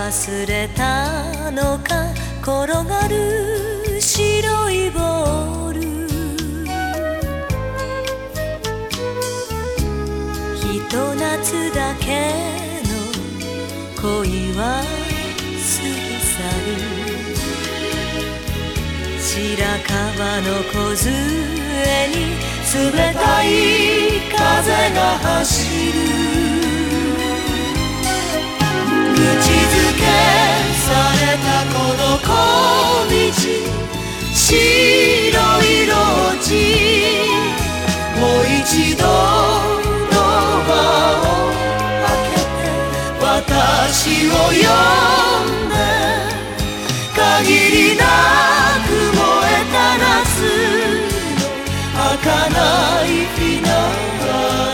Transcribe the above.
忘れたのか転がる白いボール、ひと夏だけの恋は過ぎ去る。白樺の梢に冷たい風が走る。口づけされたこの小道、白いローチ、もう一度ドアを開けて私を呼んで、限りなく燃えた夏の儚いフィナーレ。